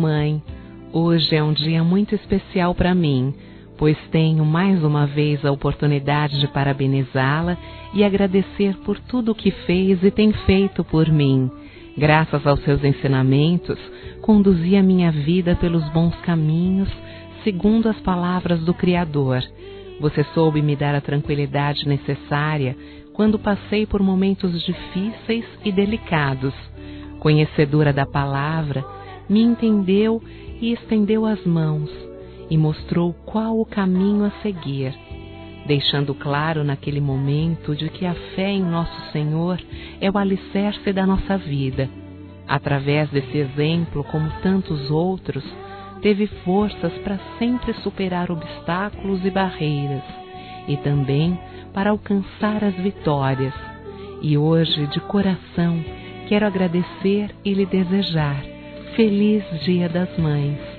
mãe. Hoje é um dia muito especial para mim, pois tenho mais uma vez a oportunidade de parabenizá-la e agradecer por tudo o que fez e tem feito por mim. Graças aos seus ensinamentos, conduzi a minha vida pelos bons caminhos, segundo as palavras do Criador. Você soube me dar a tranquilidade necessária quando passei por momentos difíceis e delicados. Conhecedora da palavra, me entendeu e estendeu as mãos e mostrou qual o caminho a seguir, deixando claro naquele momento de que a fé em nosso Senhor é o alicerce da nossa vida. Através desse exemplo, como tantos outros, teve forças para sempre superar obstáculos e barreiras, e também para alcançar as vitórias. E hoje, de coração, quero agradecer e lhe desejar Feliz Dia das Mães.